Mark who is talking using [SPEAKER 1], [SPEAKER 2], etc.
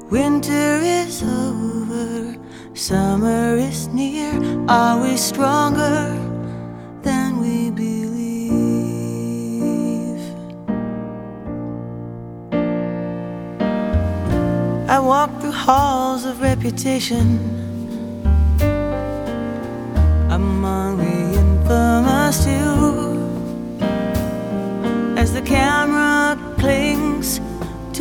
[SPEAKER 1] Winter is over, summer is near. Are we stronger than we believe? I walk through halls of reputation among the